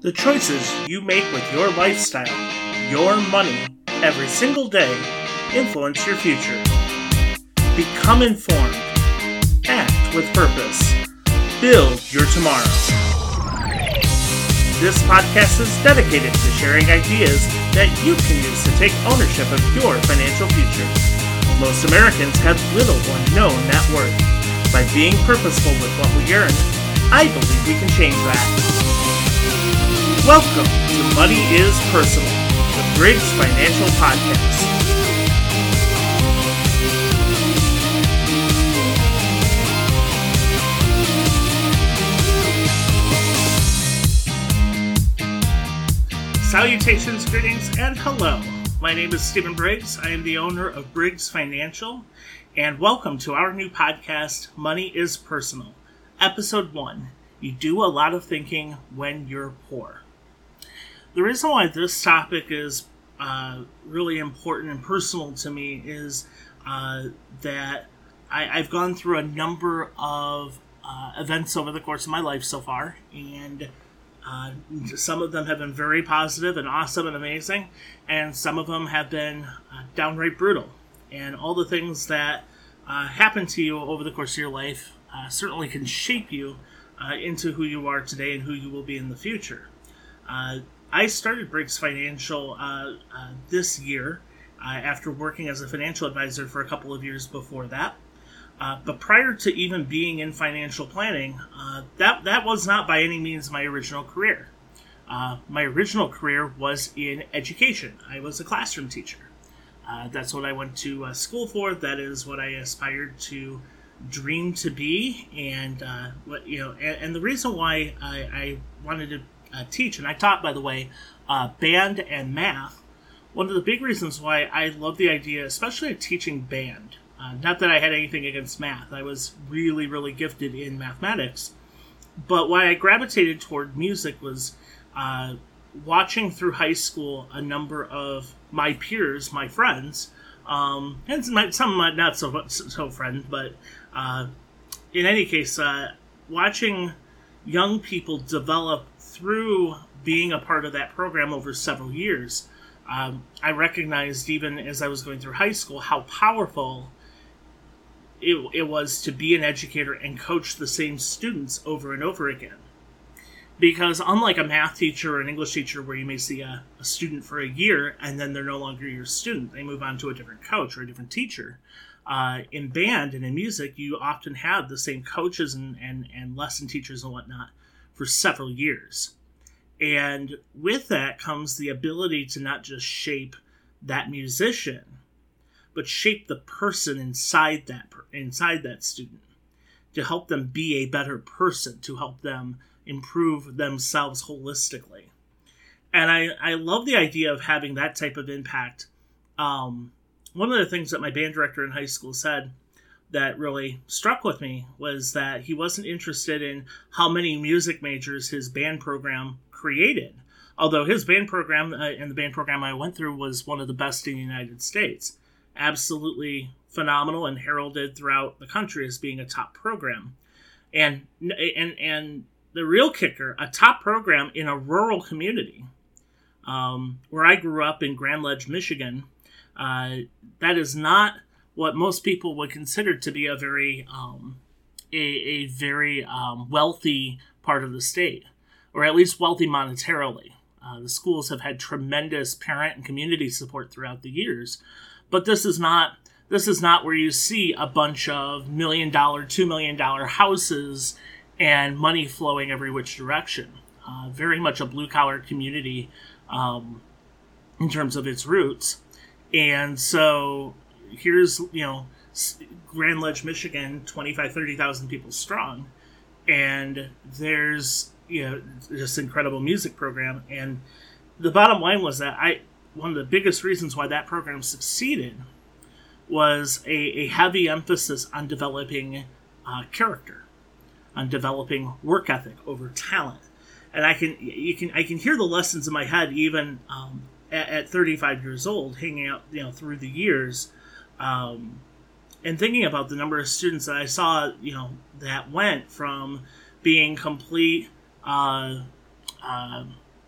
The choices you make with your lifestyle, your money, every single day influence your future. Become informed. Act with purpose. Build your tomorrow. This podcast is dedicated to sharing ideas that you can use to take ownership of your financial future. Most Americans have little or no net worth. By being purposeful with what we earn, I believe we can change that. Welcome to Money is Personal, the Briggs Financial Podcast. Salutations, greetings, and hello. My name is Stephen Briggs. I am the owner of Briggs Financial, and welcome to our new podcast, Money is Personal, Episode 1. You do a lot of thinking when you're poor. The reason why this topic is really important and personal to me is that I've gone through a number of events over the course of my life so far, and some of them have been very positive and awesome and amazing, and some of them have been downright brutal. And all the things that happen to you over the course of your life certainly can shape you into who you are today and who you will be in the future. I started Briggs Financial this year after working as a financial advisor for a couple of years before that. But prior to even being in financial planning, that was not by any means my original career. My original career was in education. I was a classroom teacher. That's what I went to school for. That is what I aspired to dream to be. And the reason why I wanted to teach, and I taught, by the way, band and math. One of the big reasons why I love the idea, especially of teaching band, not that I had anything against math. I was really, really gifted in mathematics. But why I gravitated toward music was watching through high school a number of my peers, my friends, and some not so friends, but in any case, watching young people develop through being a part of that program over several years. I recognized, even as I was going through high school, how powerful it was to be an educator and coach the same students over and over again. Because unlike a math teacher or an English teacher where you may see a student for a year and then they're no longer your student, they move on to a different coach or a different teacher, in band and in music, you often have the same coaches and lesson teachers and whatnot for several years. And with that comes the ability to not just shape that musician, but shape the person inside that student, to help them be a better person, to help them improve themselves holistically. And I love the idea of having that type of impact. One of the things that my band director in high school said that really struck with me was that he wasn't interested in how many music majors his band program created. Although his band program and the band program I went through was one of the best in the United States. Absolutely phenomenal and heralded throughout the country as being a top program. And the real kicker, a top program in a rural community. Where I grew up in Grand Ledge, Michigan, that is not what most people would consider to be a very wealthy part of the state, or at least wealthy monetarily. The schools have had tremendous parent and community support throughout the years, but this is not where you see a bunch of $1 million, $2 million houses and money flowing every which direction. Very much a blue-collar community in terms of its roots. And so here's, Grand Ledge, Michigan, 30,000 people strong. And there's, this incredible music program. And the bottom line was that one of the biggest reasons why that program succeeded was a heavy emphasis on developing character, on developing work ethic over talent. And I can hear the lessons in my head even at 35 years old, hanging out through the years, and thinking about the number of students that I saw that went from being complete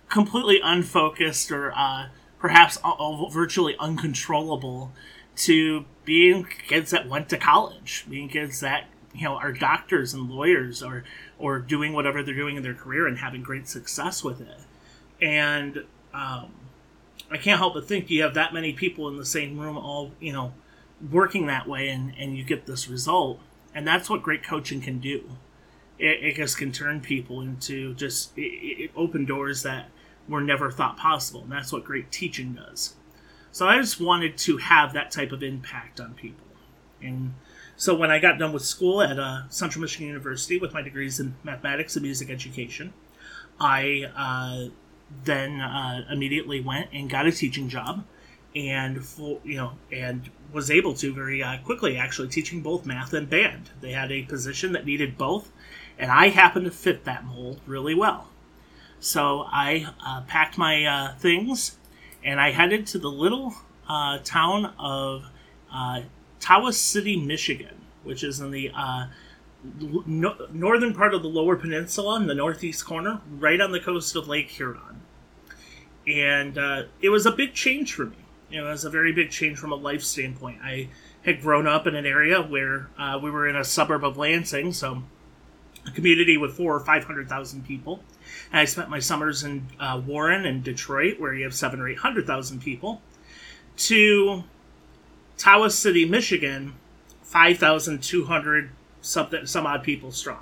completely unfocused or perhaps virtually uncontrollable to being kids that went to college, being kids that are doctors and lawyers or doing whatever they're doing in their career and having great success with it. And I can't help but think you have that many people in the same room all working that way, and you get this result. And that's what great coaching can do. It just can turn people into just it open doors that were never thought possible. And that's what great teaching does. So I just wanted to have that type of impact on people. And so when I got done with school at Central Michigan University with my degrees in mathematics and music education, I then immediately went and got a teaching job, and and was able to very quickly actually teaching both math and band. They had a position that needed both, and I happened to fit that mold really well. So I packed my things, and I headed to the little town of Tawas City, Michigan, which is in the northern part of the Lower Peninsula in the northeast corner, right on the coast of Lake Huron. And it was a big change for me. It was a very big change from a life standpoint. I had grown up in an area where we were in a suburb of Lansing, so a community with 400,000 or 500,000 people. And I spent my summers in Warren and Detroit, where you have 700,000 or 800,000 people, to Tawas City, Michigan, 5,200 some odd people strong.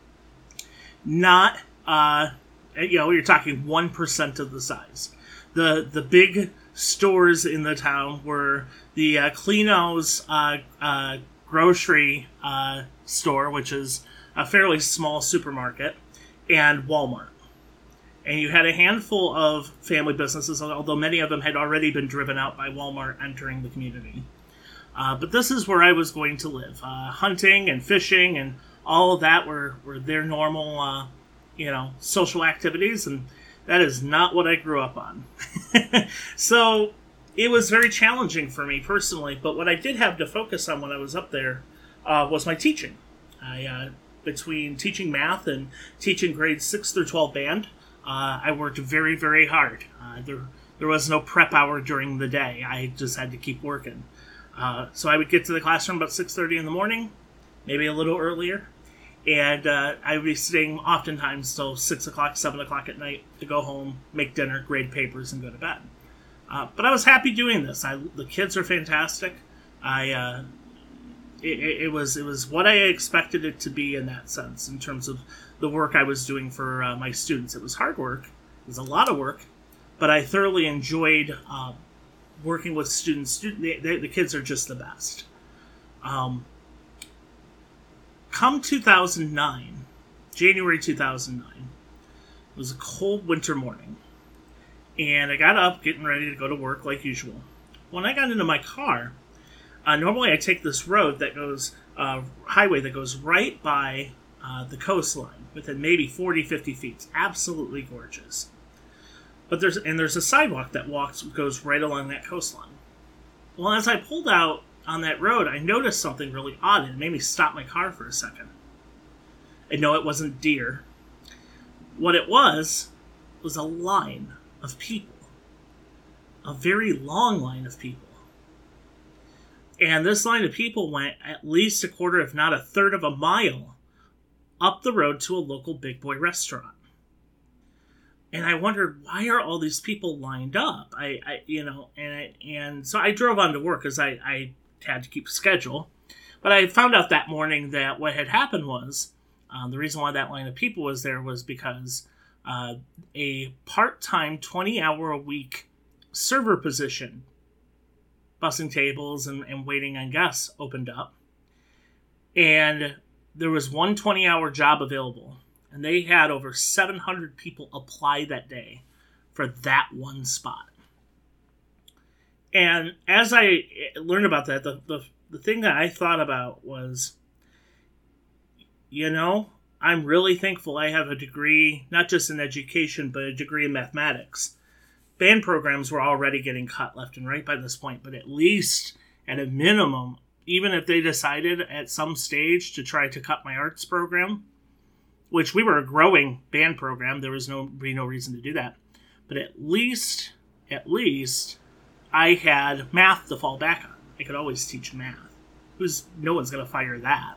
Not, you're talking 1% of the size. The big stores in the town were the Kleenow's grocery store, which is a fairly small supermarket, and Walmart. And you had a handful of family businesses, although many of them had already been driven out by Walmart entering the community. But this is where I was going to live. Hunting and fishing and all of that were their normal, social activities, and that is not what I grew up on. So it was very challenging for me personally, but what I did have to focus on when I was up there was my teaching. Between teaching math and teaching grades 6 through 12 band, I worked very, very hard. There was no prep hour during the day. I just had to keep working. So I would get to the classroom about 6:30 in the morning, maybe a little earlier, and I would be staying oftentimes till 6 o'clock, 7 o'clock at night to go home, make dinner, grade papers, and go to bed. But I was happy doing this. The kids are fantastic. It was what I expected it to be in that sense, in terms of the work I was doing for my students. It was hard work. It was a lot of work, but I thoroughly enjoyed working with students. The kids are just the best. Come 2009, January 2009, it was a cold winter morning, and I got up, getting ready to go to work like usual. When I got into my car, normally I take this road that goes, highway that goes right by the coastline, within maybe 40, 50 feet. It's absolutely gorgeous. But there's a sidewalk that goes right along that coastline. Well, as I pulled out on that road, I noticed something really odd, and it made me stop my car for a second. I know it wasn't deer. What it was a line of people. A very long line of people. And this line of people went at least a quarter, if not a third of a mile, up the road to a local big boy restaurant. And I wondered, why are all these people lined up? So I drove on to work because I had to keep a schedule. But I found out that morning that what had happened was, the reason why that line of people was there was because a part-time 20-hour-a-week server position, bussing tables and waiting on guests, opened up. And there was one 20-hour job available. And they had over 700 people apply that day for that one spot. And as I learned about that, the thing that I thought about was, I'm really thankful I have a degree, not just in education, but a degree in mathematics. Band programs were already getting cut left and right by this point, but at least, at a minimum, even if they decided at some stage to try to cut my arts program, which we were a growing band program, there was no reason to do that. But at least, I had math to fall back on. I could always teach math. No one's going to fire that.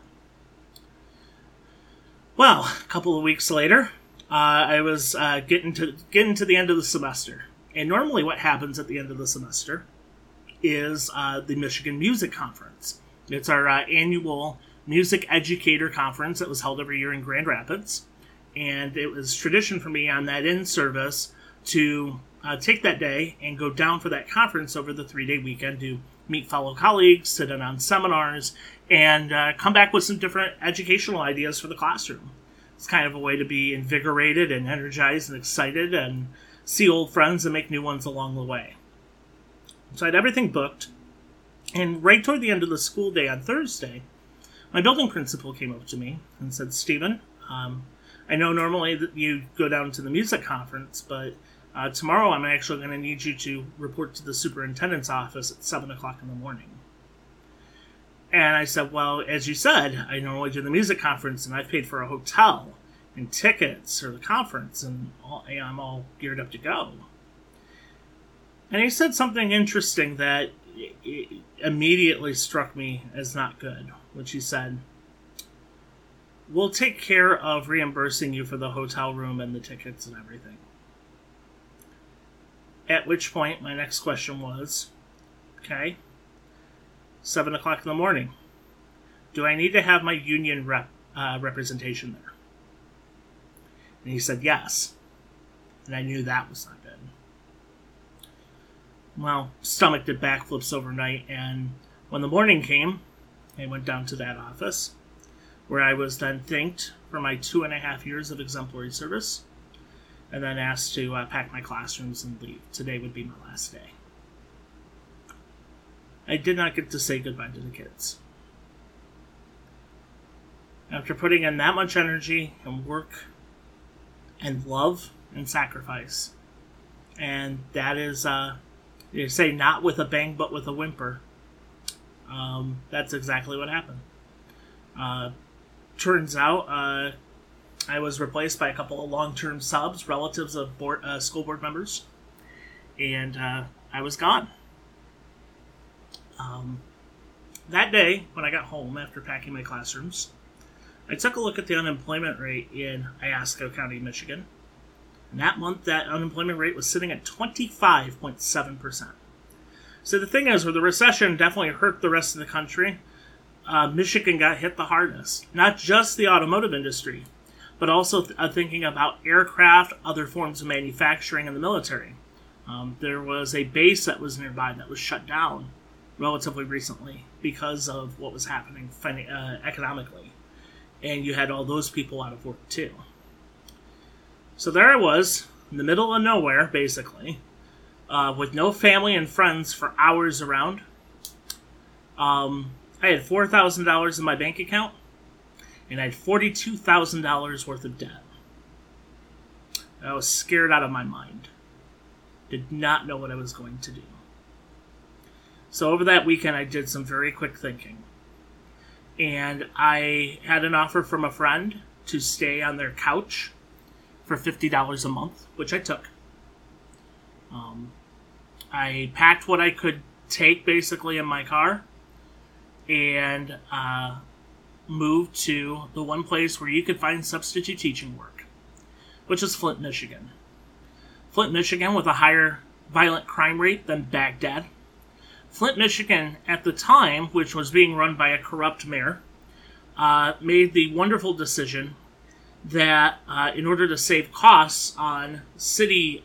Well, a couple of weeks later, I was getting to the end of the semester. And normally what happens at the end of the semester is the Michigan Music Conference. It's our annual music educator conference that was held every year in Grand Rapids. And it was tradition for me on that in-service to take that day and go down for that conference over the 3-day weekend to meet fellow colleagues, sit in on seminars, and come back with some different educational ideas for the classroom. It's kind of a way to be invigorated and energized and excited and see old friends and make new ones along the way. So I had everything booked, and right toward the end of the school day on Thursday, my building principal came up to me and said, "Stephen, I know normally that you go down to the music conference, but tomorrow I'm actually going to need you to report to the superintendent's office at 7 o'clock in the morning." And I said, "Well, as you said, I normally do the music conference, and I've paid for a hotel and tickets for the conference, and I'm all geared up to go." And he said something interesting that immediately struck me as not good, which he said, "We'll take care of reimbursing you for the hotel room and the tickets and everything." At which point, my next question was, okay, 7 o'clock in the morning. Do I need to have my union representation there? And he said yes. And I knew that was not good. Well, stomach did backflips overnight, and when the morning came, I went down to that office, where I was then thanked for my 2.5 years of exemplary service, and then asked to pack my classrooms and leave. Today would be my last day. I did not get to say goodbye to the kids. After putting in that much energy and work and love and sacrifice, and that is, you say not with a bang but with a whimper, that's exactly what happened. Turns out I was replaced by a couple of long-term subs, relatives of school board members, and I was gone. That day, when I got home after packing my classrooms, I took a look at the unemployment rate in Iosco County, Michigan. And that month, that unemployment rate was sitting at 25.7%. So the thing is, where the recession definitely hurt the rest of the country, Michigan got hit the hardest. Not just the automotive industry, but also thinking about aircraft, other forms of manufacturing, and the military. There was a base that was nearby that was shut down relatively recently because of what was happening economically. And you had all those people out of work too. So there I was, in the middle of nowhere, basically, with no family and friends for hours around. I had $4,000 in my bank account, and I had $42,000 worth of debt. I was scared out of my mind. Did not know what I was going to do. So over that weekend, I did some very quick thinking. And I had an offer from a friend to stay on their couch for $50 a month, which I took. I packed what I could take basically in my car and moved to the one place where you could find substitute teaching work, which is Flint, Michigan. Flint, Michigan, with a higher violent crime rate than Baghdad. Flint, Michigan, at the time, which was being run by a corrupt mayor, made the wonderful decision that in order to save costs on city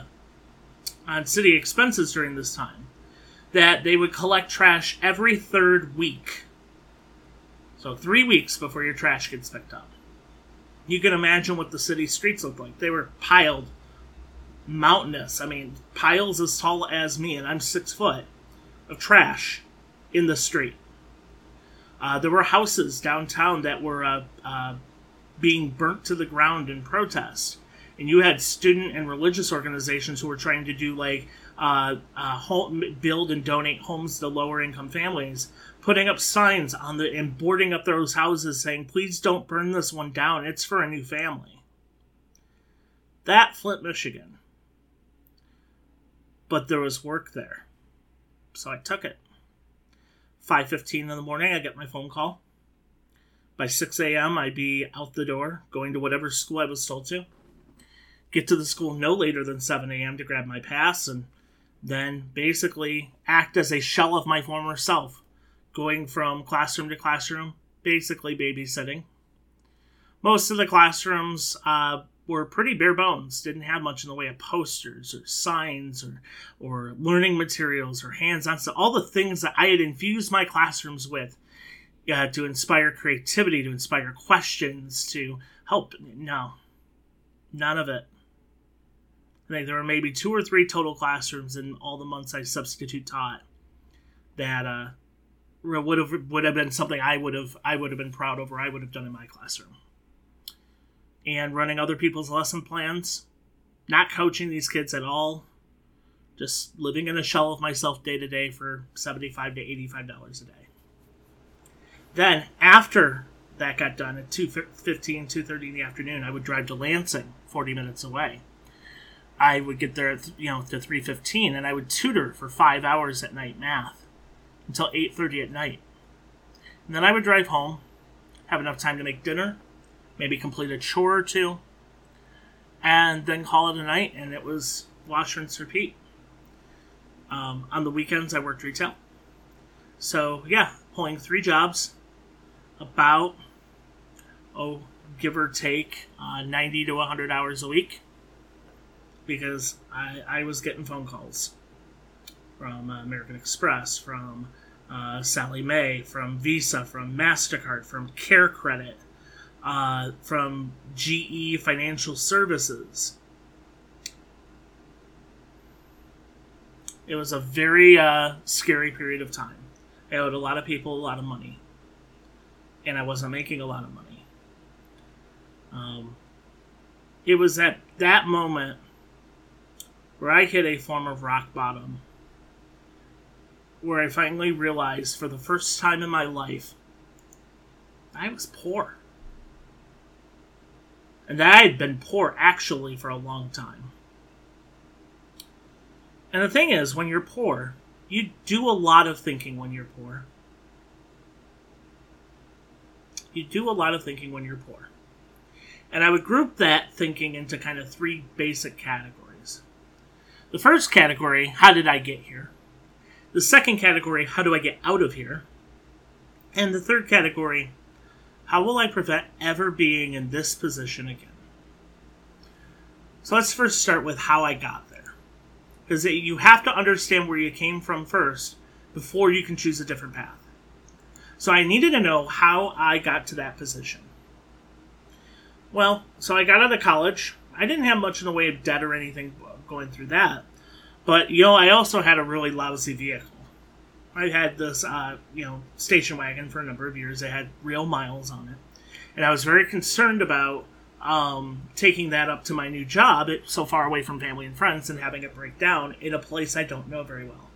expenses during this time, that they would collect trash every third week. So 3 weeks before your trash gets picked up. You can imagine what the city streets looked like. They were piled, mountainous. I mean, piles as tall as me, and I'm 6 foot, of trash in the street. There were houses downtown that were being burnt to the ground in protest. And you had student and religious organizations who were trying to do build and donate homes to lower income families, putting up signs and boarding up those houses saying, "Please don't burn this one down. It's for a new family." That Flint, Michigan. but there was work there. So I took it. 5:15 in the morning, I get my phone call. By 6 a.m., I'd be out the door, going to whatever school I was told to. Get to the school no later than 7 a.m. to grab my pass, and then basically act as a shell of my former self, going from classroom to classroom, basically babysitting. Most of the classrooms were pretty bare bones, didn't have much in the way of posters or signs or learning materials or hands-on stuff, all the things that I had infused my classrooms with to inspire creativity, to inspire questions, to help. No, none of it. I think there were maybe 2 or 3 total classrooms in all the months I substitute taught that would have been something I would have been proud of, or I would have done in my classroom. And running other people's lesson plans, not coaching these kids at all, just living in a shell of myself day to day for $75 to $85 a day. Then, after that got done at 2:15, 2:30 in the afternoon, I would drive to Lansing, 40 minutes away. I would get there at, to 3:15, and I would tutor for 5 hours at night math until 8:30 at night. And then I would drive home, have enough time to make dinner, maybe complete a chore or two, and then call it a night, and it was wash, rinse, repeat. On the weekends, I worked retail. So, pulling 3 jobs, about, give or take, 90 to 100 hours a week, because I was getting phone calls from American Express, from Sallie Mae, from Visa, from MasterCard, from Care Credit, from GE Financial Services. It was a very scary period of time. I owed a lot of people a lot of money, and I wasn't making a lot of money. It was at that moment where I hit a form of rock bottom, where I finally realized for the first time in my life I was poor. And I had been poor actually for a long time. And the thing is, when you're poor, you do a lot of thinking when you're poor. You do a lot of thinking when you're poor. And I would group that thinking into kind of 3 basic categories. The first category, how did I get here? The second category, how do I get out of here? And the third category, how will I prevent ever being in this position again? So let's first start with how I got there. Because you have to understand where you came from first before you can choose a different path. So I needed to know how I got to that position. Well, so I got out of college. I didn't have much in the way of debt or anything going through that. But, I also had a really lousy vehicle. I had this, station wagon for a number of years. It had real miles on it. And I was very concerned about taking that up to my new job, so far away from family and friends, and having it break down in a place I don't know very well.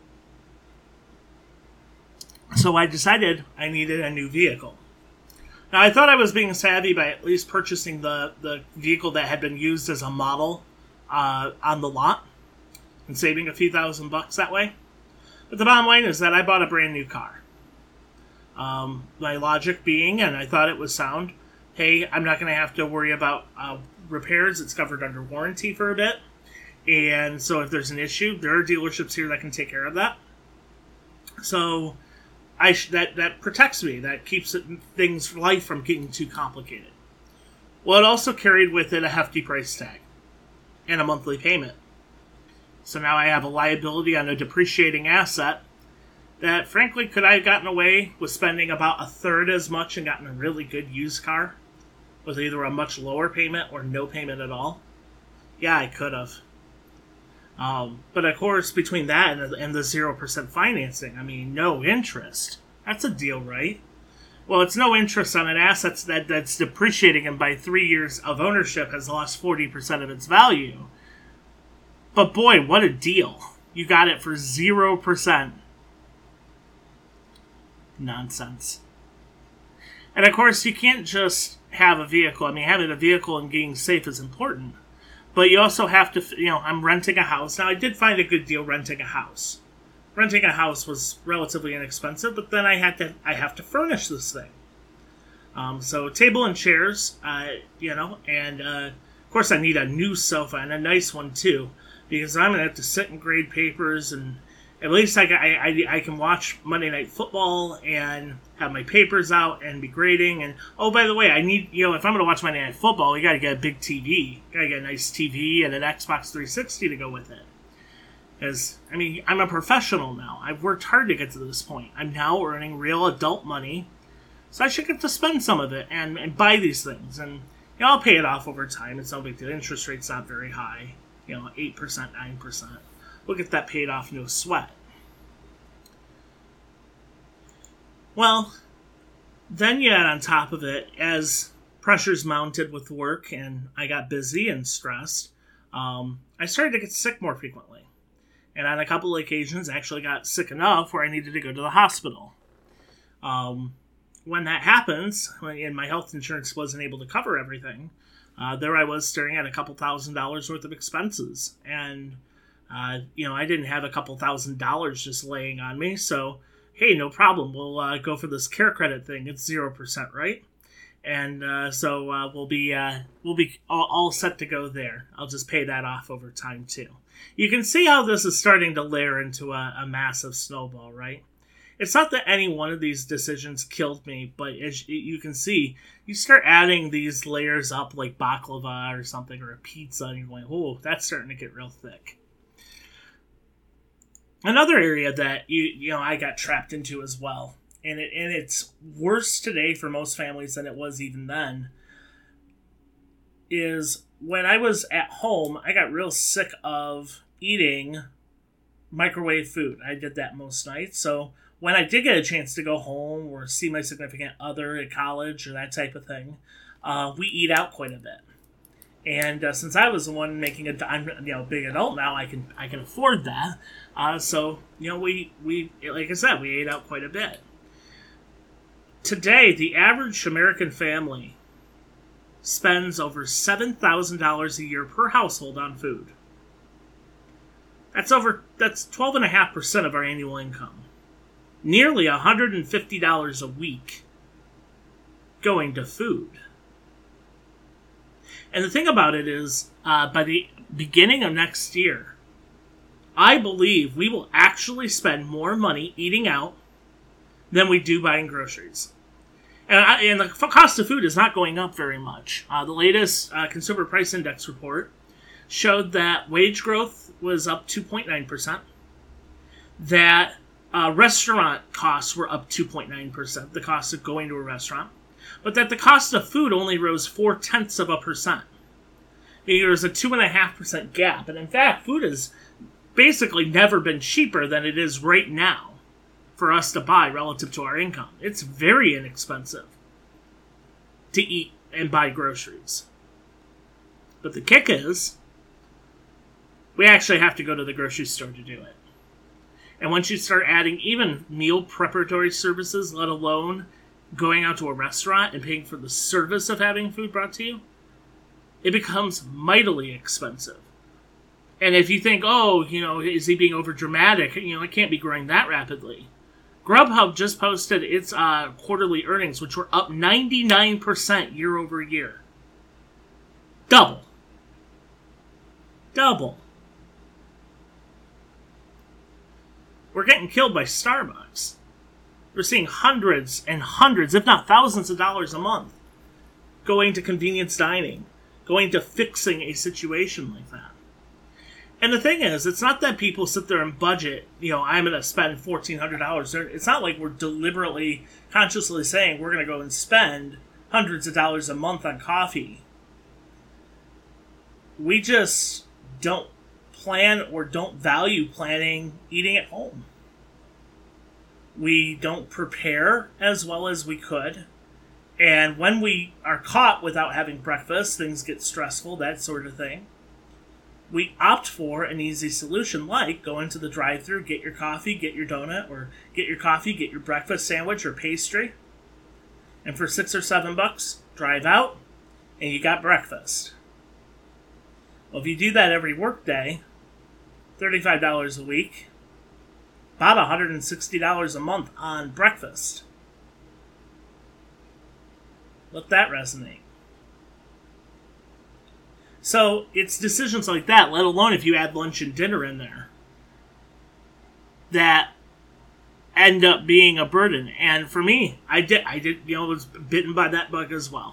So I decided I needed a new vehicle. Now, I thought I was being savvy by at least purchasing the vehicle that had been used as a model on the lot and saving a few $1,000 that way. But the bottom line is that I bought a brand new car. My logic being, and I thought it was sound, hey, I'm not going to have to worry about repairs. It's covered under warranty for a bit. And so if there's an issue, there are dealerships here that can take care of that. So that protects me. That keeps life from getting too complicated. Well, it also carried with it a hefty price tag and a monthly payment. So now I have a liability on a depreciating asset that, frankly, could I have gotten away with spending about a third as much and gotten a really good used car with either a much lower payment or no payment at all? Yeah, I could have. But of course, between that and the 0% financing, no interest. That's a deal, right? Well, it's no interest on an asset that's depreciating and by 3 years of ownership has lost 40% of its value. But boy, what a deal. You got it for 0%. Nonsense. And of course, you can't just have a vehicle. Having a vehicle and being safe is important. But you also have to, I'm renting a house. Now, I did find a good deal renting a house. Renting a house was relatively inexpensive, but then I have to furnish this thing. So table and chairs, and of course I need a new sofa and a nice one too, because I'm gonna have to sit and grade papers, and at least I can watch Monday Night Football and have my papers out and be grading. And oh, by the way, I need, if I'm gonna watch Monday Night Football, we gotta get a big TV, gotta get a nice TV and an Xbox 360 to go with it. Because, I'm a professional now. I've worked hard to get to this point. I'm now earning real adult money, so I should get to spend some of it and buy these things. And, I'll pay it off over time. It's no big deal. Interest rate's not very high. 8%, 9%. We'll get that paid off, no sweat. Well, then you add on top of it, as pressures mounted with work and I got busy and stressed, I started to get sick more frequently. And on a couple of occasions, I actually got sick enough where I needed to go to the hospital. When that happens, and my health insurance wasn't able to cover everything, there I was staring at a couple $1,000s worth of expenses. And, I didn't have a couple $1,000s just laying on me. So, hey, no problem. We'll go for this care credit thing. It's 0%, right? And so we'll be all set to go there. I'll just pay that off over time, too. You can see how this is starting to layer into a massive snowball, right? It's not that any one of these decisions killed me, but as you can see, you start adding these layers up like baklava or something, or a pizza, and you're going, oh, that's starting to get real thick. Another area that I got trapped into as well, and it's worse today for most families than it was even then, is when I was at home, I got real sick of eating microwave food. I did that most nights. So when I did get a chance to go home or see my significant other at college or that type of thing, we eat out quite a bit. And since I was the one making I'm big adult now, I can afford that. So we like I said, we ate out quite a bit. Today, the average American family spends over $7,000 a year per household on food. That's 12.5% of our annual income. Nearly $150 a week going to food. And the thing about it is, by the beginning of next year, I believe we will actually spend more money eating out than we do buying groceries. And the cost of food is not going up very much. The latest Consumer Price Index report showed that wage growth was up 2.9%, that restaurant costs were up 2.9%, the cost of going to a restaurant, but that the cost of food only rose 0.4%. There was a 2.5% gap. And in fact, food has basically never been cheaper than it is right now for us to buy relative to our income. It's very inexpensive to eat and buy groceries. But the kick is, we actually have to go to the grocery store to do it. And once you start adding even meal preparatory services, let alone going out to a restaurant and paying for the service of having food brought to you, it becomes mightily expensive. And if you think, is he being over dramatic? It can't be growing that rapidly. Grubhub just posted its quarterly earnings, which were up 99% year over year. Double. We're getting killed by Starbucks. We're seeing hundreds and hundreds, if not thousands of dollars a month going to convenience dining, going to fixing a situation like that. And the thing is, it's not that people sit there and budget, I'm going to spend $1,400. It's not like we're deliberately, consciously saying we're going to go and spend hundreds of dollars a month on coffee. We just don't plan or don't value planning eating at home. We don't prepare as well as we could. And when we are caught without having breakfast, things get stressful, that sort of thing. We opt for an easy solution like go into the drive-thru, get your coffee, get your donut, or get your coffee, get your breakfast sandwich or pastry. And for $6 or $7, drive out, and you got breakfast. Well, if you do that every workday, $35 a week, about $160 a month on breakfast. Let that resonate. So it's decisions like that, let alone if you add lunch and dinner in there, that end up being a burden. And for me, I did, was bitten by that bug as well.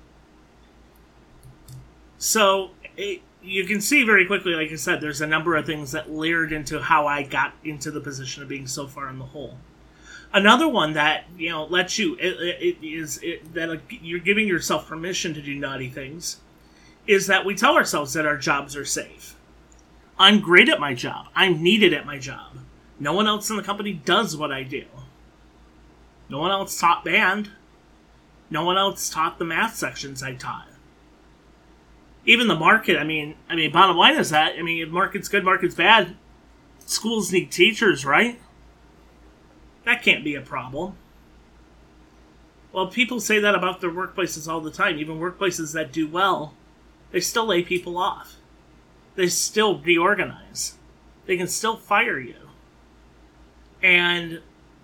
So you can see very quickly, like I said, there's a number of things that layered into how I got into the position of being so far in the hole. Another one that, lets you, that you're giving yourself permission to do naughty things, is that we tell ourselves that our jobs are safe. I'm great at my job. I'm needed at my job. No one else in the company does what I do. No one else taught band. No one else taught the math sections I taught. Even the market, I mean, bottom line is that, if market's good, market's bad, schools need teachers, right? That can't be a problem. Well, people say that about their workplaces all the time. Even workplaces that do well, they still lay people off. They still reorganize. They can still fire you. And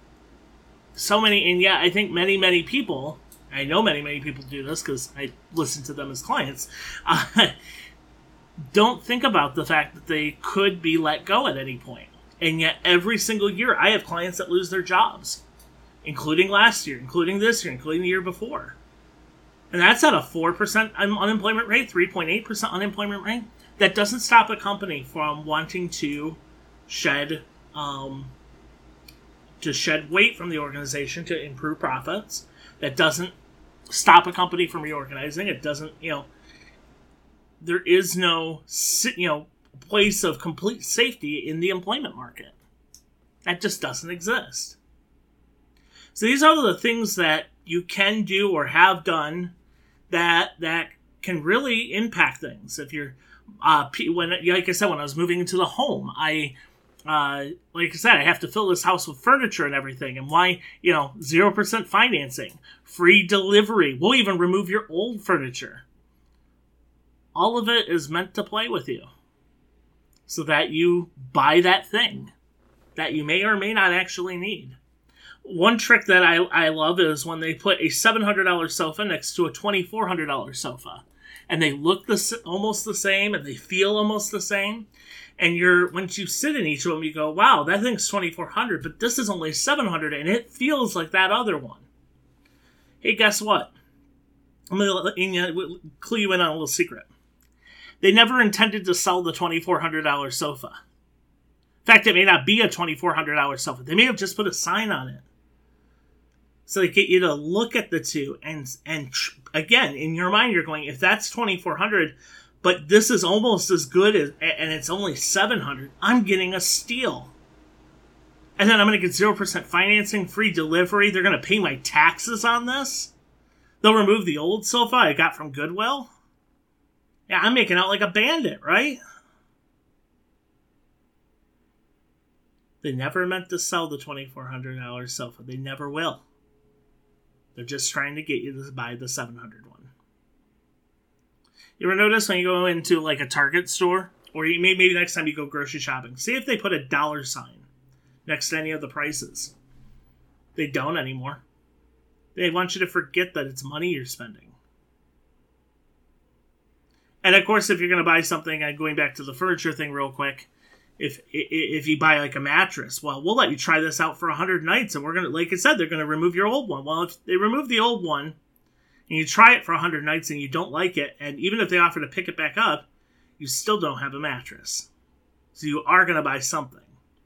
I think many people, I know many people do this because I listen to them as clients, don't think about the fact that they could be let go at any point. And yet every single year I have clients that lose their jobs, including last year, including this year, including the year before. And that's at a 4% unemployment rate, 3.8% unemployment rate. That doesn't stop a company from wanting to shed weight from the organization to improve profits. That doesn't stop a company from reorganizing. It doesn't, there is no, place of complete safety in the employment market. That just doesn't exist. So these are the things that you can do or have done that can really impact things. If you're, like I said, when I was moving into the home, I have to fill this house with furniture and everything. And why, 0% financing, free delivery. We'll even remove your old furniture. All of it is meant to play with you so that you buy that thing that you may or may not actually need. One trick that I love is when they put a $700 sofa next to a $2,400 sofa. And they look almost the same and they feel almost the same. And once you sit in each of them, you go, wow, that thing's $2,400, but this is only $700 and it feels like that other one. Hey, guess what? I'm going to clue you in on a little secret. They never intended to sell the $2,400 sofa. In fact, it may not be a $2,400 sofa. They may have just put a sign on it. So they get you to look at the two. And again, in your mind, you're going, if that's $2,400, but this is almost as good as, and it's only $700, I'm getting a steal. And then I'm going to get 0% financing, free delivery. They're going to pay my taxes on this. They'll remove the old sofa I got from Goodwill. Yeah, I'm making out like a bandit, right? They never meant to sell the $2,400 sofa. They never will. They're just trying to get you to buy the $700 one. You ever notice when you go into like a Target store, or maybe next time you go grocery shopping, see if they put a dollar sign next to any of the prices. They don't anymore. They want you to forget that it's money you're spending. And of course, if you're going to buy something, going back to the furniture thing real quick, if you buy like a mattress, well, we'll let you try this out for 100 nights, and we're going to, like I said, they're going to remove your old one. Well, if they remove the old one, and you try it for 100 nights and you don't like it, and even if they offer to pick it back up, you still don't have a mattress. So you are going to buy something.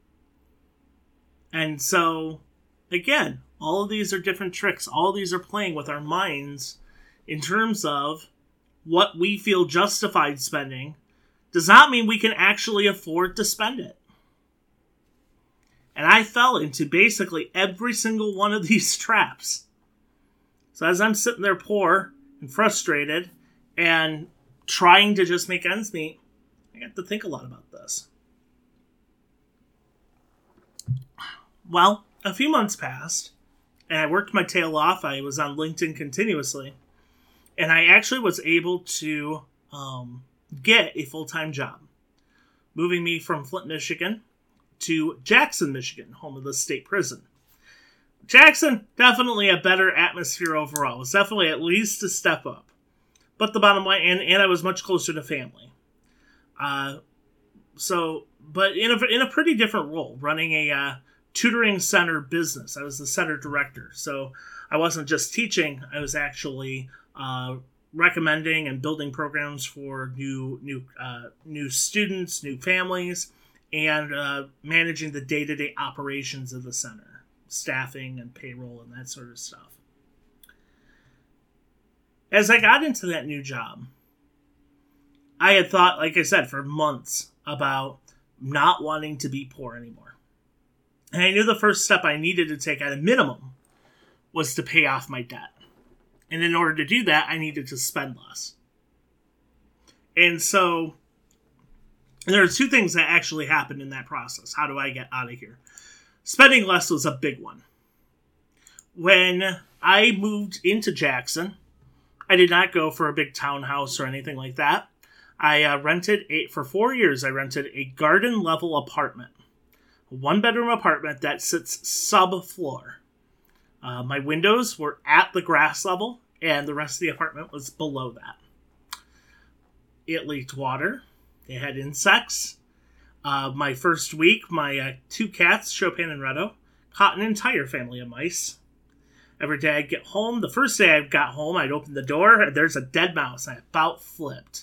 And so, again, all of these are different tricks. All of these are playing with our minds in terms of what we feel justified spending does not mean we can actually afford to spend it. And I fell into basically every single one of these traps. So as I'm sitting there poor and frustrated and trying to just make ends meet, I got to think a lot about this. Well, a few months passed, and I worked my tail off. I was on LinkedIn continuously, and I actually was able to get a full-time job, moving me from Flint, Michigan to Jackson, Michigan, home of the state prison. Jackson, definitely a better atmosphere overall. It was definitely at least a step up. But the bottom line, and I was much closer to family. But in a pretty different role, running a tutoring center business. I was the center director. So I wasn't just teaching, I was actually recommending and building programs for new students, new families, and managing the day-to-day operations of the center, staffing and payroll and that sort of stuff. As I got into that new job, I had thought, like I said, for months about not wanting to be poor anymore. And I knew the first step I needed to take at a minimum was to pay off my debt. And in order to do that, I needed to spend less. And so there are two things that actually happened in that process. How do I get out of here? Spending less was a big one. When I moved into Jackson, I did not go for a big townhouse or anything like that. For 4 years, I rented a garden-level apartment. A one-bedroom apartment that sits sub-floor. My windows were at the grass level, and the rest of the apartment was below that. It leaked water. It had insects. My first week, my 2 cats, Chopin and Redo, caught an entire family of mice. Every day I'd get home, the first day I got home, I'd open the door, and there's a dead mouse. I about flipped.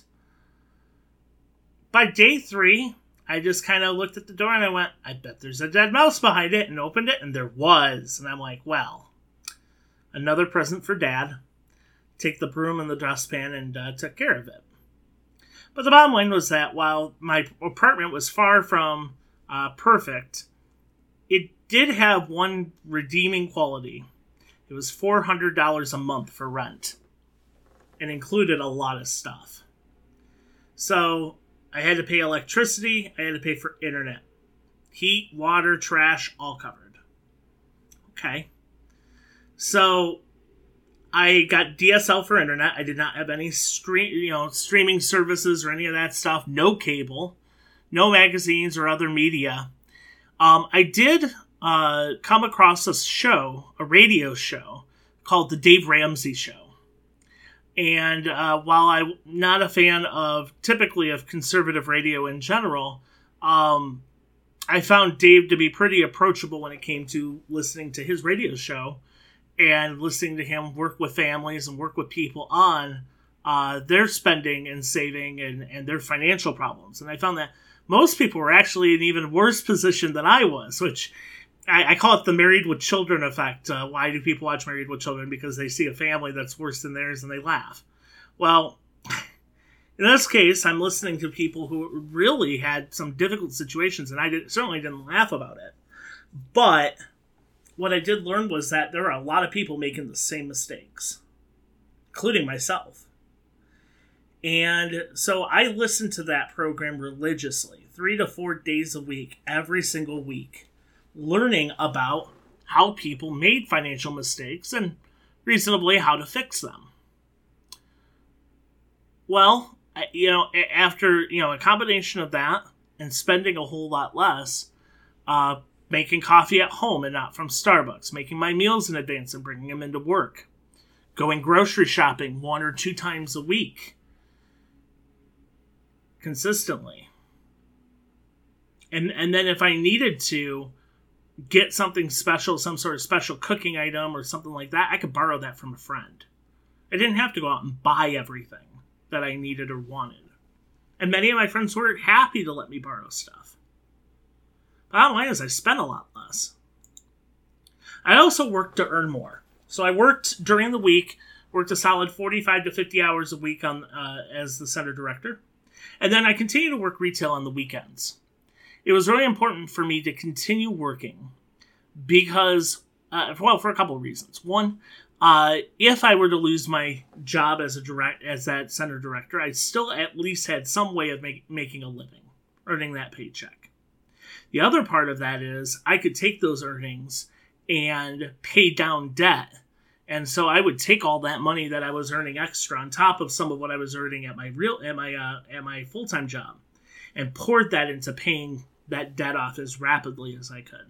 By day 3, I just kind of looked at the door and I went, I bet there's a dead mouse behind it, and opened it, and there was. And I'm like, well, another present for Dad. Take the broom and the dustpan and took care of it. But the bottom line was that while my apartment was far from perfect, it did have one redeeming quality. It was $400 a month for rent and included a lot of stuff. So I had to pay electricity, I had to pay for internet. Heat, water, trash, all covered. Okay. So I got DSL for internet. I did not have any streaming services or any of that stuff. No cable, no magazines or other media. I did come across a radio show called The Dave Ramsey Show. And while I'm not a fan typically of conservative radio in general, I found Dave to be pretty approachable when it came to listening to his radio show and listening to him work with families and work with people on their spending and saving and their financial problems. And I found that most people were actually in an even worse position than I was, which I call it the Married with Children effect. Why do people watch Married with Children? Because they see a family that's worse than theirs and they laugh. Well, in this case, I'm listening to people who really had some difficult situations, and I certainly didn't laugh about it. But what I did learn was that there are a lot of people making the same mistakes, including myself. And so I listened to that program religiously, 3 to 4 days a week, every single week, learning about how people made financial mistakes and reasonably how to fix them. Well, after a combination of that and spending a whole lot less, making coffee at home and not from Starbucks, making my meals in advance and bringing them into work, going grocery shopping 1 or 2 times a week consistently. And then if I needed to get something special, some sort of special cooking item or something like that, I could borrow that from a friend. I didn't have to go out and buy everything that I needed or wanted. And many of my friends were happy to let me borrow stuff. Bottom line is I spent a lot less. I also worked to earn more. So I worked during the week, worked a solid 45 to 50 hours a week as the center director. And then I continued to work retail on the weekends. It was really important for me to continue working because, for a couple of reasons. One, if I were to lose my job as that center director, I still at least had some way of making a living, earning that paycheck. The other part of that is I could take those earnings and pay down debt And so I would take all that money that I was earning extra on top of some of what I was earning at my full-time job, and poured that into paying that debt off as rapidly as I could.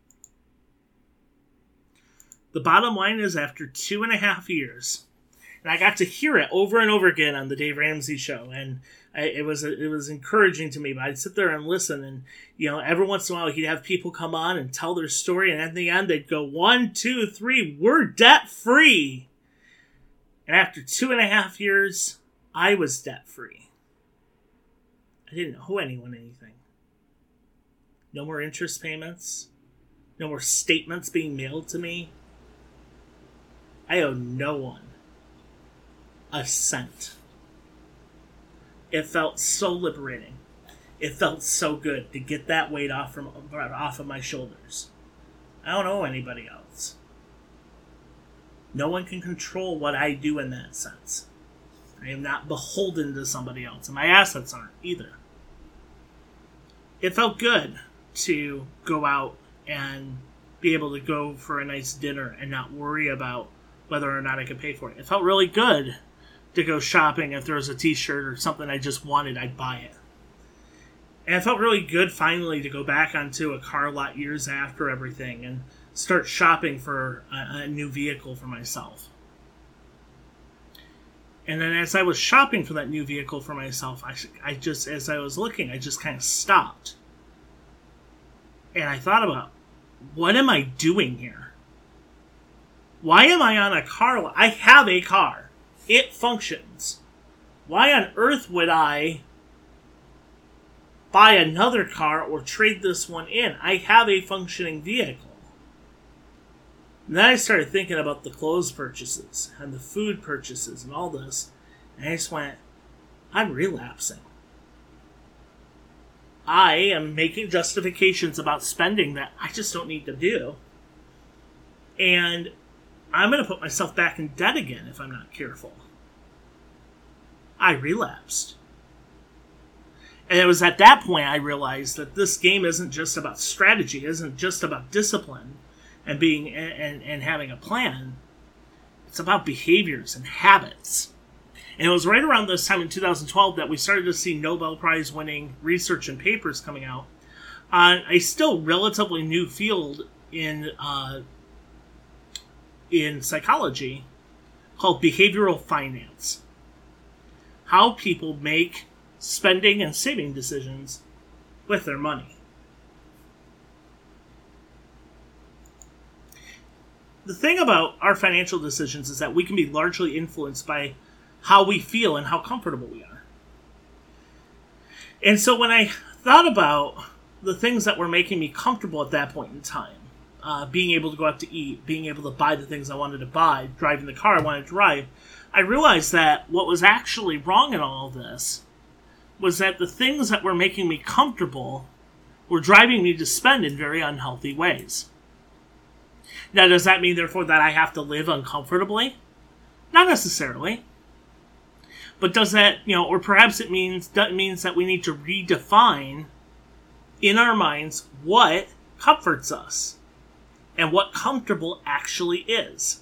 The bottom line is, after 2.5 years, and I got to hear it over and over again on the Dave Ramsey show, and it was encouraging to me. But I'd sit there and listen, and every once in a while he'd have people come on and tell their story, and at the end they'd go, 1, 2, 3, we're debt free. And after 2.5 years, I was debt free. I didn't owe anyone anything. No more interest payments. No more statements being mailed to me. I owe no one a cent. It felt so liberating. It felt so good to get that weight off of my shoulders. I don't owe anybody else. No one can control what I do in that sense. I am not beholden to somebody else, and my assets aren't either. It felt good to go out and be able to go for a nice dinner and not worry about whether or not I could pay for it. It felt really good to go shopping. If there was a t-shirt or something I just wanted, I'd buy it. And it felt really good finally to go back onto a car lot years after everything and start shopping for a new vehicle for myself. And then as I was shopping for that new vehicle for myself, I just, as I was looking, I just kind of stopped. And I thought about, what am I doing here? Why am I on a car lot? I have a car. It functions. Why on earth would I buy another car or trade this one in? I have a functioning vehicle. And then I started thinking about the clothes purchases and the food purchases and all this. And I just went, I'm relapsing. I am making justifications about spending that I just don't need to do. And I'm going to put myself back in debt again if I'm not careful. I relapsed. And it was at that point I realized that this game isn't just about strategy, isn't just about discipline and being and having a plan. It's about behaviors and habits. And it was right around this time in 2012 that we started to see Nobel Prize winning research and papers coming out on a still relatively new field in psychology called behavioral finance. How people make spending and saving decisions with their money. The thing about our financial decisions is that we can be largely influenced by how we feel and how comfortable we are. And so when I thought about the things that were making me comfortable at that point in time, being able to go out to eat, being able to buy the things I wanted to buy, driving the car I wanted to drive, I realized that what was actually wrong in all of this was that the things that were making me comfortable were driving me to spend in very unhealthy ways. Now, does that mean, therefore, that I have to live uncomfortably? Not necessarily. But does that, or perhaps it means that we need to redefine in our minds what comforts us and what comfortable actually is.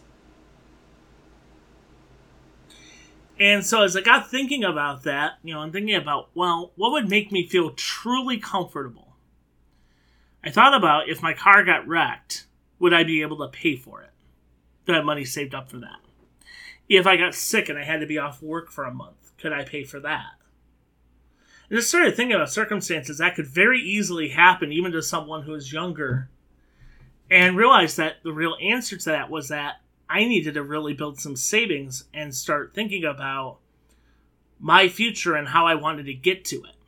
And so as I got thinking about that, I'm thinking about, well, what would make me feel truly comfortable? I thought about, if my car got wrecked, would I be able to pay for it? Do I have money saved up for that? If I got sick and I had to be off work for a month, could I pay for that? And just started thinking about circumstances that could very easily happen even to someone who is younger, and realized that the real answer to that was that I needed to really build some savings and start thinking about my future and how I wanted to get to it.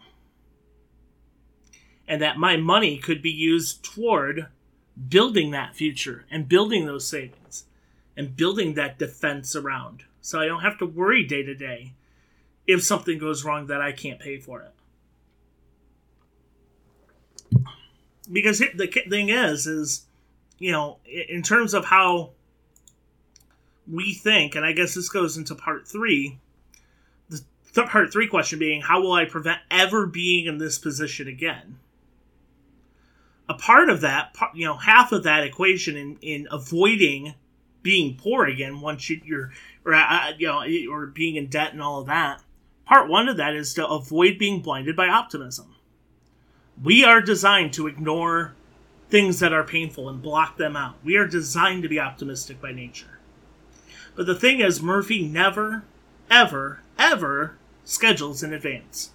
And that my money could be used toward building that future and building those savings and building that defense around. So I don't have to worry day to day if something goes wrong that I can't pay for it. Because the thing is, in terms of how we think, and I guess this goes into part 3, the part 3 question being, how will I prevent ever being in this position again? A part of that, half of that equation in avoiding being poor again once you're or being in debt and all of that. Part one of that is to avoid being blinded by optimism. We are designed to ignore things that are painful and block them out. We are designed to be optimistic by nature. But the thing is, Murphy never, ever, ever schedules in advance.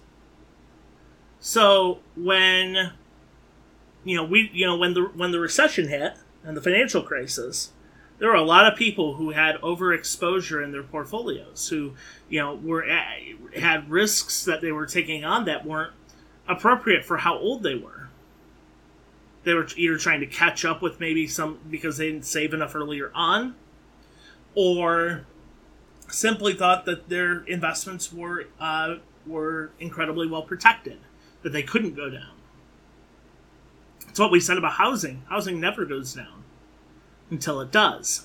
So when when the recession hit and the financial crisis, there were a lot of people who had overexposure in their portfolios, who had risks that they were taking on that weren't appropriate for how old they were. They were either trying to catch up with maybe some because they didn't save enough earlier on, or simply thought that their investments were incredibly well protected, that they couldn't go down. It's what we said about housing. Housing never goes down until it does.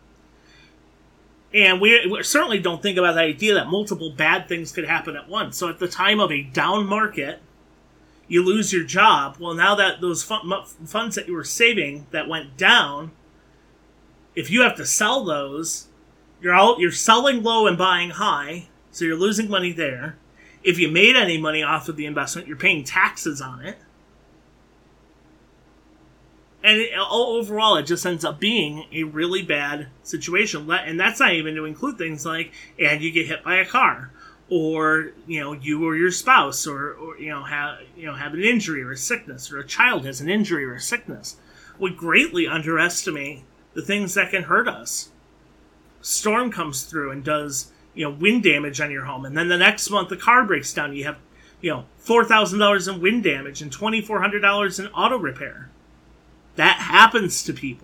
And we certainly don't think about the idea that multiple bad things could happen at once. So at the time of a down market, you lose your job. Well, now that those funds that you were saving that went down, if you have to sell those, you're selling low and buying high, so you're losing money there. If you made any money off of the investment, you're paying taxes on it. And overall, it just ends up being a really bad situation. And that's not even to include things like, and you get hit by a car, or you or your spouse, or have an injury or a sickness, or a child has an injury or a sickness. We greatly underestimate the things that can hurt us. Storm comes through and does wind damage on your home, and then the next month the car breaks down. You have $4,000 in wind damage and $2,400 in auto repair. That happens to people.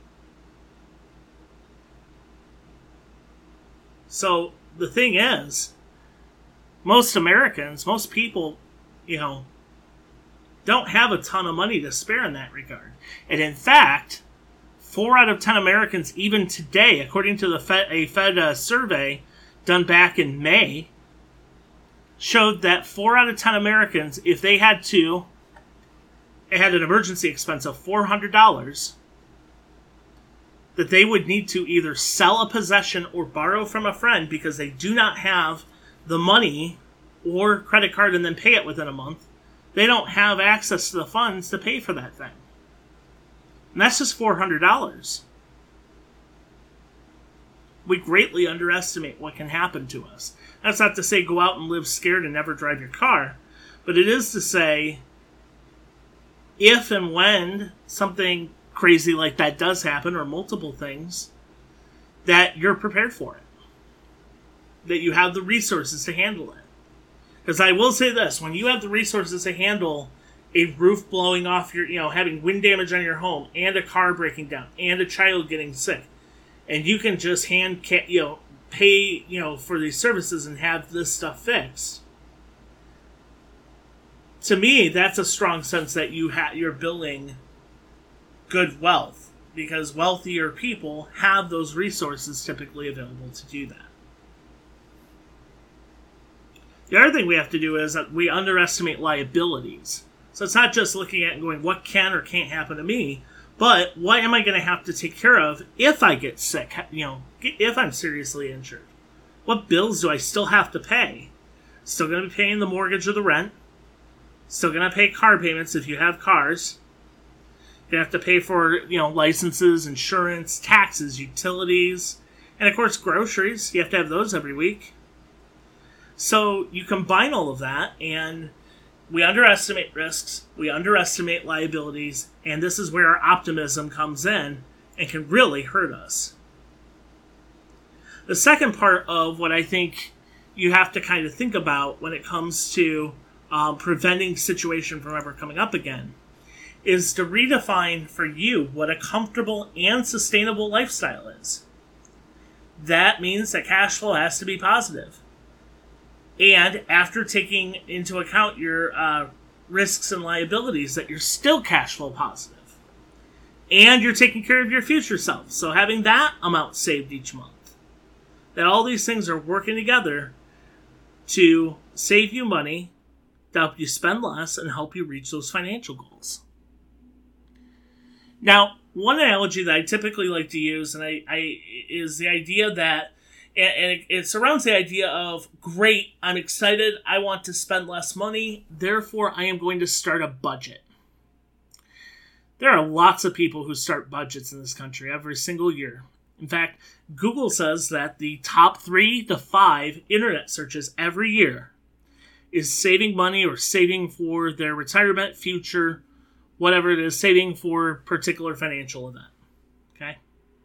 So the thing is, most Americans, most people, don't have a ton of money to spare in that regard. And in fact, 4 out of 10 Americans, even today, according to a Fed survey done back in May, showed that 4 out of 10 Americans, if they had an emergency expense of $400, that they would need to either sell a possession or borrow from a friend because they do not have the money or credit card and then pay it within a month. They don't have access to the funds to pay for that thing. And that's just $400. We greatly underestimate what can happen to us. That's not to say go out and live scared and never drive your car, but it is to say, if and when something crazy like that does happen, or multiple things, that you're prepared for it. That you have the resources to handle it. Because I will say this, when you have the resources to handle a roof blowing off having wind damage on your home, and a car breaking down, and a child getting sick, and you can just pay for these services and have this stuff fixed, to me, that's a strong sense that you're building good wealth, because wealthier people have those resources typically available to do that. The other thing we have to do is that we underestimate liabilities. So it's not just looking at and going, what can or can't happen to me, but what am I going to have to take care of if I get sick, if I'm seriously injured? What bills do I still have to pay? Still going to be paying the mortgage or the rent. Still going to pay car payments if you have cars. You have to pay for, licenses, insurance, taxes, utilities, and of course groceries. You have to have those every week. So you combine all of that, and we underestimate risks, we underestimate liabilities, and this is where our optimism comes in and can really hurt us. The second part of what I think you have to kind of think about when it comes to preventing situation from ever coming up again is to redefine for you what a comfortable and sustainable lifestyle is. That means that cash flow has to be positive. And after taking into account your risks and liabilities, that you're still cash flow positive. And you're taking care of your future self. So having that amount saved each month. That all these things are working together to save you money, to help you spend less, and help you reach those financial goals. Now, one analogy that I typically like to use, and I is the idea that, and it surrounds the idea of, great, I'm excited, I want to spend less money, therefore I am going to start a budget. There are lots of people who start budgets in this country every single year. In fact, Google says that the top 3 to 5 internet searches every year is saving money or saving for their retirement, future, whatever it is, saving for a particular financial event. Okay?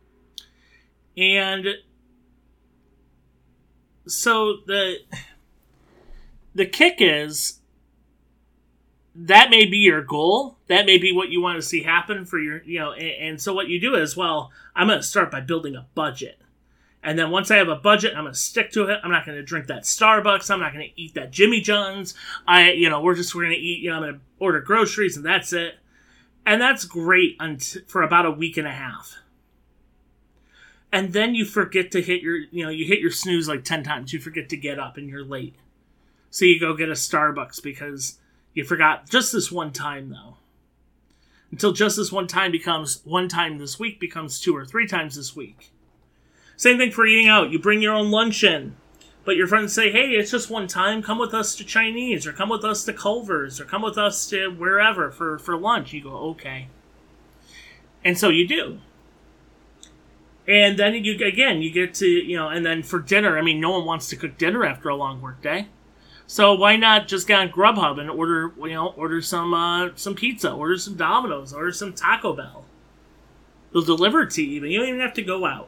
And so the kick is, that may be your goal. That may be what you want to see happen for your, and so what you do is, well, I'm going to start by building a budget. And then once I have a budget, I'm going to stick to it. I'm not going to drink that Starbucks. I'm not going to eat that Jimmy John's. We're going to eat, I'm going to order groceries and that's it. And that's great for about a week and a half. And then you forget to hit you hit your snooze like 10 times. You forget to get up and you're late. So you go get a Starbucks because you forgot just this one time, though. Until just this one time becomes, one time this week becomes 2 or 3 times this week. Same thing for eating out. You bring your own lunch in, but your friends say, hey, it's just one time. Come with us to Chinese, or come with us to Culver's, or come with us to wherever for lunch. You go, okay. And so you do. And then you get to, and then for dinner, no one wants to cook dinner after a long work day. So why not just get on Grubhub and order some pizza, order some Domino's, order some Taco Bell. They'll deliver it to you, but you don't even have to go out.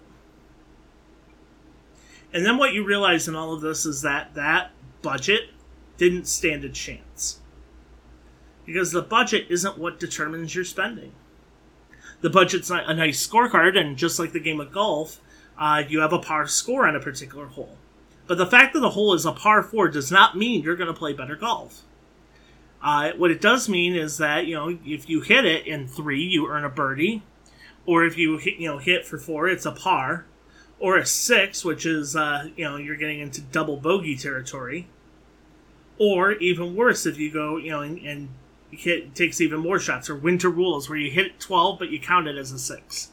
And then what you realize in all of this is that budget didn't stand a chance. Because the budget isn't what determines your spending. The budget's not a nice scorecard, and just like the game of golf, you have a par score on a particular hole. But the fact that the hole is a par 4 does not mean you're going to play better golf. What it does mean is that, if you hit it in 3, you earn a birdie. Or if you hit for 4, it's a par. Or a 6, which is, you're getting into double bogey territory. Or even worse, if you go, and hit takes even more shots. Or winter rules, where you hit 12, but you count it as a 6.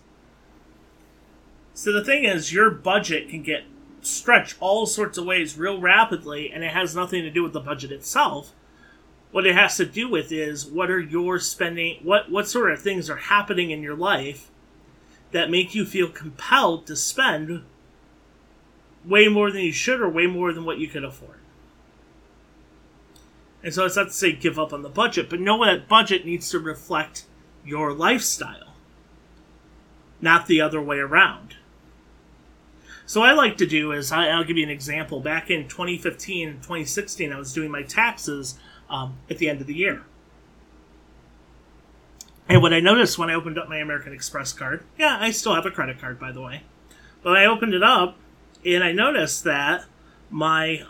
So the thing is, your budget can get stretched all sorts of ways real rapidly, and it has nothing to do with the budget itself. What it has to do with is, what are your spending, what sort of things are happening in your life that make you feel compelled to spend way more than you should, or way more than what you could afford. And so it's not to say give up on the budget, but know that budget needs to reflect your lifestyle, not the other way around. So what I like to do is, I'll give you an example. Back in 2015 and 2016, I was doing my taxes at the end of the year. And what I noticed when I opened up my American Express card, I still have a credit card, by the way, but I opened it up, and I noticed that I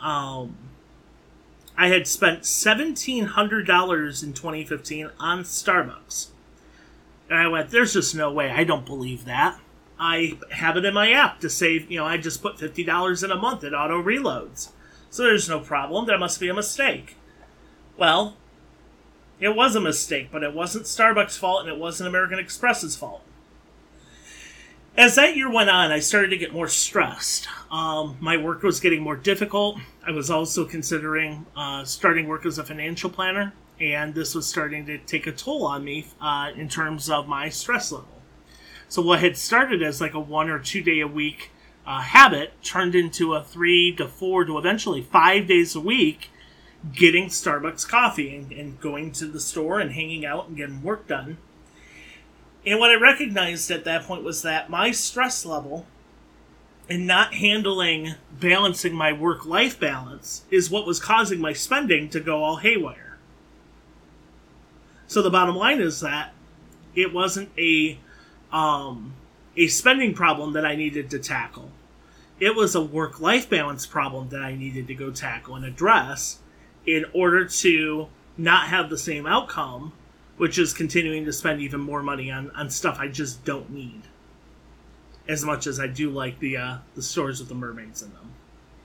had spent $1,700 in 2015 on Starbucks. And I went, there's just no way. I don't believe that. I have it in my app to save, I just put $50 in a month. It auto reloads. So there's no problem. There must be a mistake. Well, it was a mistake, but it wasn't Starbucks' fault, and it wasn't American Express's fault. As that year went on, I started to get more stressed. My work was getting more difficult. I was also considering starting work as a financial planner, and this was starting to take a toll on me in terms of my stress level. So what had started as like a 1 or 2 day a week habit turned into a 3 to 4 to eventually 5 days a week getting Starbucks coffee and going to the store and hanging out and getting work done. And what I recognized at that point was that my stress level and not balancing my work-life balance is what was causing my spending to go all haywire. So the bottom line is that it wasn't a spending problem that I needed to tackle. It was a work-life balance problem that I needed to go tackle and address in order to not have the same outcome, which is continuing to spend even more money on stuff I just don't need. As much as I do like the stores with the mermaids in them.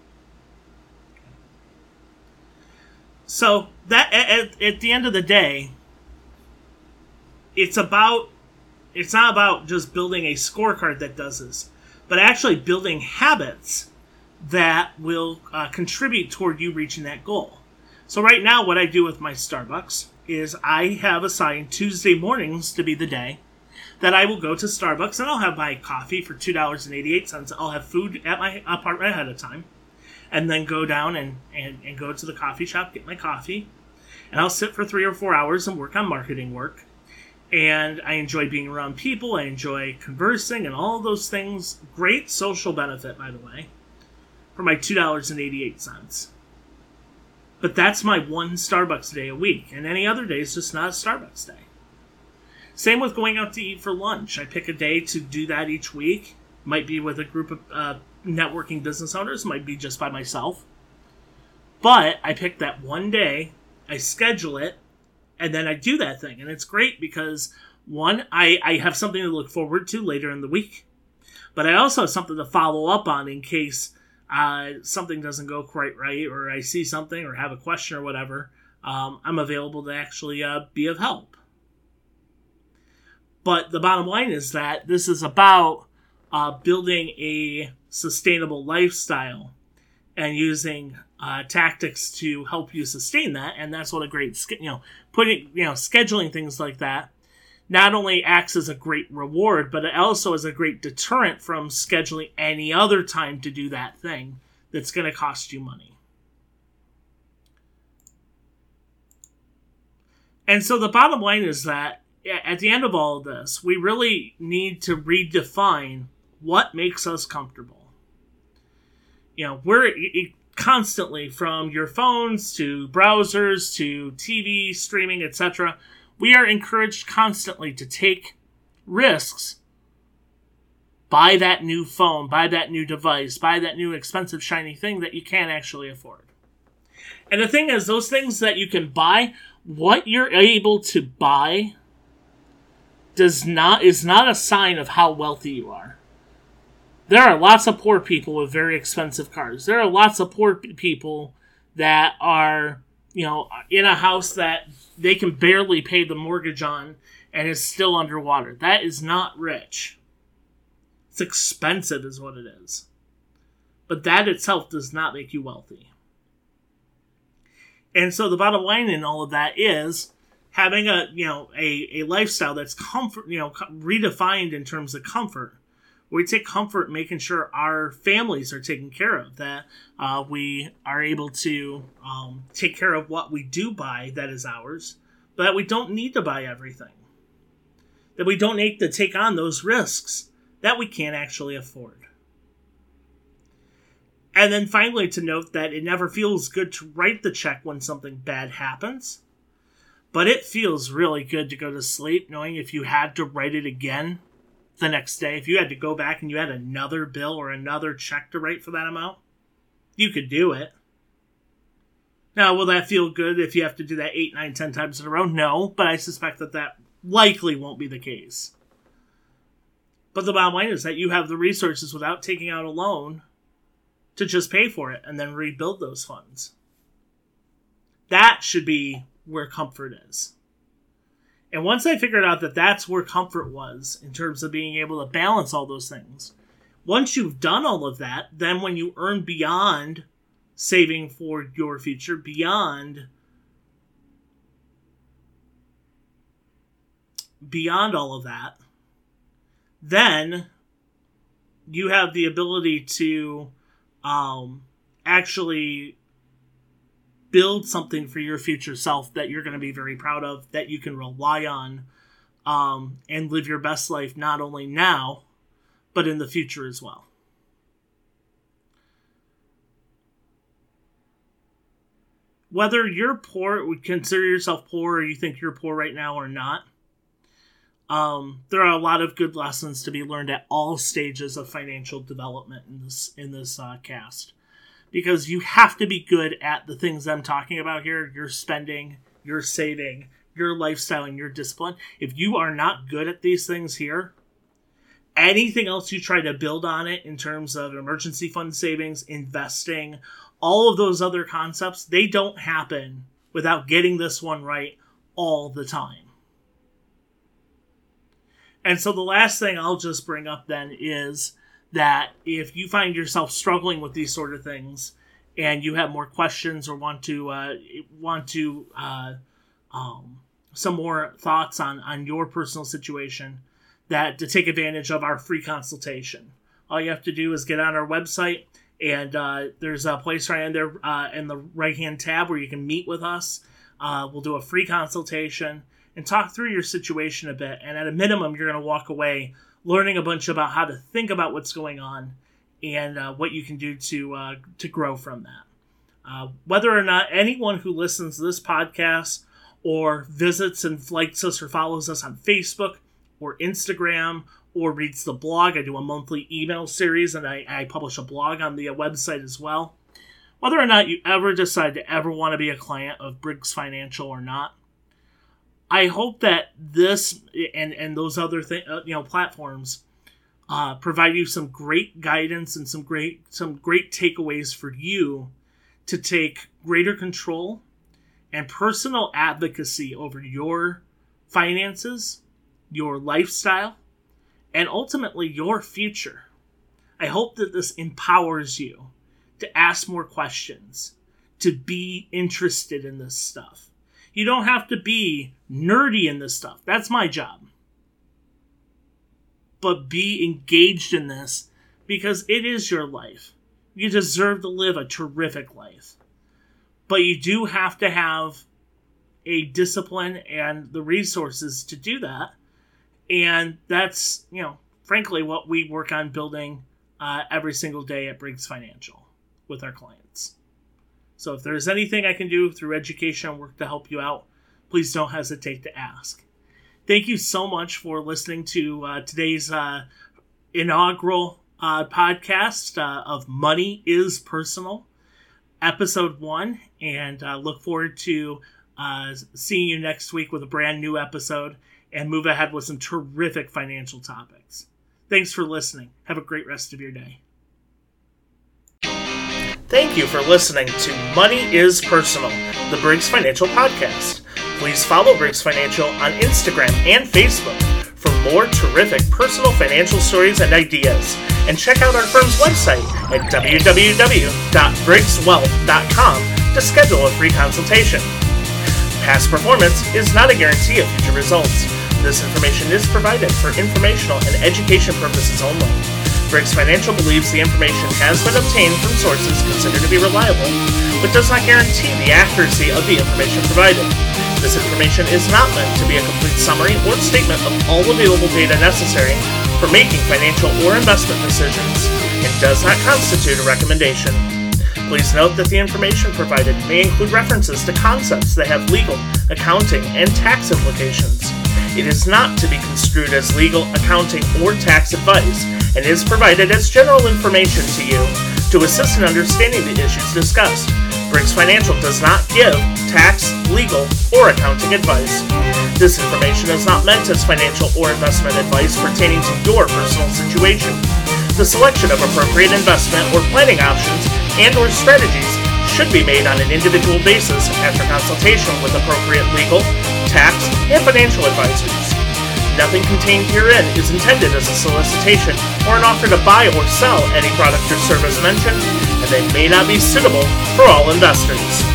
So that at the end of the day, it's about it's not about just building a scorecard that does this, but actually building habits that will contribute toward you reaching that goal. So right now, what I do with my Starbucks is I have assigned Tuesday mornings to be the day that I will go to Starbucks and I'll have my coffee for $2.88. I'll have food at my apartment ahead of time, and then go down and go to the coffee shop, get my coffee, and I'll sit for 3 or 4 hours and work on marketing work. And I enjoy being around people, I enjoy conversing and all those things. Great social benefit, by the way, for my $2.88. But that's my one Starbucks day a week, and any other day is just not a Starbucks day. Same with going out to eat for lunch. I pick a day to do that each week. Might be with a group of networking business owners, might be just by myself. But I pick that one day, I schedule it, and then I do that thing. And it's great because, one, I have something to look forward to later in the week. But I also have something to follow up on in case something doesn't go quite right, or I see something or have a question or whatever. I'm available to actually be of help. But the bottom line is that this is about building a sustainable lifestyle and using tactics to help you sustain that. And that's what a great, scheduling things like that not only acts as a great reward, but it also is a great deterrent from scheduling any other time to do that thing that's going to cost you money. And so the bottom line is that at the end of all of this, we really need to redefine what makes us comfortable. We're constantly, from your phones to browsers to TV, streaming, etc., we are encouraged constantly to take risks. Buy that new phone, buy that new device, buy that new expensive shiny thing that you can't actually afford. And the thing is, those things that you can buy, what you're able to buy is not a sign of how wealthy you are. There are lots of poor people with very expensive cars. There are lots of poor people that are, in a house that they can barely pay the mortgage on and is still underwater. That is not rich. It's expensive is what it is. But that itself does not make you wealthy. And so the bottom line in all of that is having a lifestyle that's comfort, redefined in terms of comfort. We take comfort making sure our families are taken care of, that we are able to take care of what we do buy that is ours, but that we don't need to buy everything. That we don't need to take on those risks that we can't actually afford. And then finally to note that it never feels good to write the check when something bad happens, but it feels really good to go to sleep knowing if you had to write it again the next day, if you had to go back and you had another bill or another check to write for that amount, you could do it. Now, will that feel good if you have to do that 8, 9, 10 times in a row? No, but I suspect that likely won't be the case. But the bottom line is that you have the resources without taking out a loan to just pay for it and then rebuild those funds. That should be where comfort is. And once I figured out that that's where comfort was in terms of being able to balance all those things, once you've done all of that, then when you earn beyond saving for your future, beyond all of that, then you have the ability to actually build something for your future self that you're going to be very proud of, that you can rely on, and live your best life not only now, but in the future as well. Whether you're poor, would consider yourself poor, or you think you're poor right now or not, there are a lot of good lessons to be learned at all stages of financial development in this cast. Because you have to be good at the things I'm talking about here. Your spending, your saving, your lifestyle, and your discipline. If you are not good at these things here, anything else you try to build on it in terms of emergency fund savings, investing, all of those other concepts, they don't happen without getting this one right all the time. And so the last thing I'll just bring up then is that if you find yourself struggling with these sort of things and you have more questions or want some more thoughts on your personal situation, that to take advantage of our free consultation. All you have to do is get on our website, and there's a place right in there in the right-hand tab where you can meet with us. We'll do a free consultation and talk through your situation a bit. And at a minimum, you're going to walk away learning a bunch about how to think about what's going on and what you can do to grow from that. Whether or not anyone who listens to this podcast or visits and likes us or follows us on Facebook or Instagram or reads the blog, I do a monthly email series and I publish a blog on the website as well. Whether or not you ever decide to ever want to be a client of Briggs Financial or not, I hope that this and those other platforms provide you some great guidance and some great takeaways for you to take greater control and personal advocacy over your finances, your lifestyle, and ultimately your future. I hope that this empowers you to ask more questions, to be interested in this stuff. You don't have to be nerdy in this stuff. That's my job. But be engaged in this because it is your life. You deserve to live a terrific life. But you do have to have a discipline and the resources to do that. And that's, frankly, what we work on building every single day at Briggs Financial with our clients. So if there's anything I can do through education and work to help you out, please don't hesitate to ask. Thank you so much for listening to today's inaugural podcast of Money is Personal, episode 1, and look forward to seeing you next week with a brand new episode and move ahead with some terrific financial topics. Thanks for listening. Have a great rest of your day. Thank you for listening to Money is Personal, the Briggs Financial podcast. Please follow Briggs Financial on Instagram and Facebook for more terrific personal financial stories and ideas. And check out our firm's website at www.briggswealth.com to schedule a free consultation. Past performance is not a guarantee of future results. This information is provided for informational and education purposes only. Briggs Financial believes the information has been obtained from sources considered to be reliable, but does not guarantee the accuracy of the information provided. This information is not meant to be a complete summary or statement of all available data necessary for making financial or investment decisions and does not constitute a recommendation. Please note that the information provided may include references to concepts that have legal, accounting, and tax implications. It is not to be construed as legal, accounting, or tax advice, and is provided as general information to you to assist in understanding the issues discussed. Briggs Financial does not give tax, legal, or accounting advice. This information is not meant as financial or investment advice pertaining to your personal situation. The selection of appropriate investment or planning options and or strategies should be made on an individual basis after consultation with appropriate legal, tax, and financial advisors. Nothing contained herein is intended as a solicitation or an offer to buy or sell any product or service mentioned, and they may not be suitable for all investors.